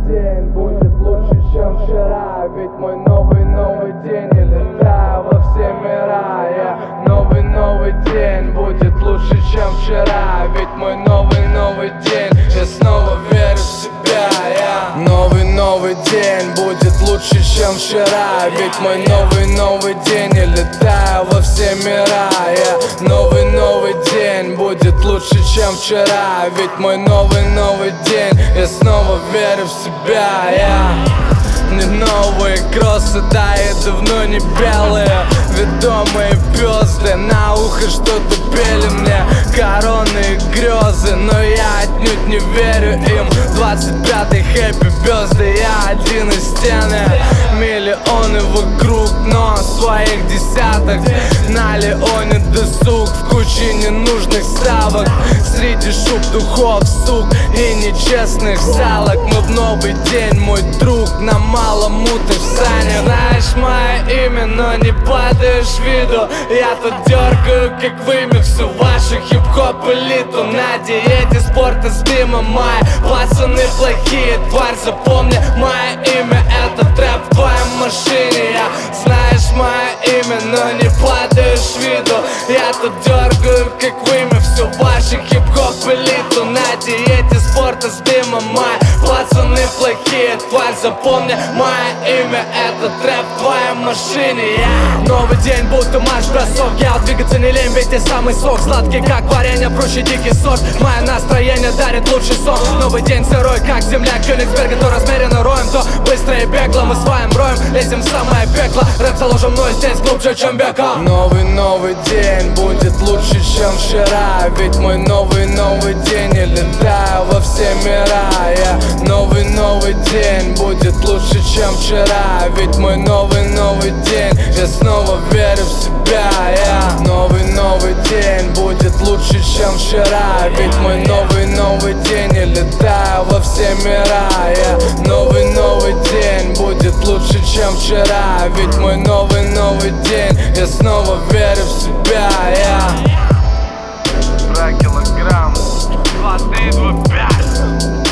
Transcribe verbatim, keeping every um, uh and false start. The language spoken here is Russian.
день будет лучше, чем вчера. Ведь мой новый-новый день, я летаю во все мира. Я новый-новый день будет лучше, чем вчера. Ведь мой новый-новый день, я снова верю в себя. Я новый-новый день будет лучше, чем вчера. Ведь мой новый-новый день, я летаю во все мира. Я новый-новый день будет лучше, чем вчера. Ведь мой новый-новый день, я снова верю в себя. Я не новые кроссы, да, и давно не белые. Ведомые пёзды на ухо что-то пели мне. Короны и грезы, но я отнюдь не верю им. Двадцать пятый хэппи бёзды, я один из стены. Миллионы вокруг, но своих десяток. На Леоне досуг в куче ненужных ставок. Среди шуб, духов, сук и нечестных салок. Мы в новый день, мой друг, на малом муты в сане. Знаешь мое имя, но не падаешь виду. Я тут дергаю, как вымя, всю вашу хип-хоп элиту. На диете спорта с дымом май. Пацаны плохие, тварь, запомни мое имя. Это трэп в твоей машине. Я, знаешь мое имя, но не падаешь виду. Я тут дергаю, как вымя, всю вашу хип-хоп элиту. На диете спорта с дымом май. Пацаны плохие, тварь, запомни мое имя. Это трэп в твоей машине. Я новый день, будто марш-бросок. Я двигаться не лень, ведь я самый сок. Сладкий, как варенье, проще дикий сок. Мое настроение дарит лучший сон. Новый день сырой, как земля Кёнигсберга. То размеренно роем, то быстро и бегло. Мы своим роем лезем в самое пекло. Рэп заложен мной здесь глубже, чем века. Новый-новый день будет лучше, чем вчера. Ведь мой новый-новый день, я летаю во все мира. Я новый-новый день будет лучше, чем вчера. Ведь мой новый-новый день, я снова верю в себя. Я новый-новый день будет лучше, чем вчера. Ведь мой новый-новый день, я летаю во все мира. Я новый-новый день будет лучше, чем вчера. Ведь мой новый-новый день, я снова верю в себя. Я Два килограмма, два три, два пять.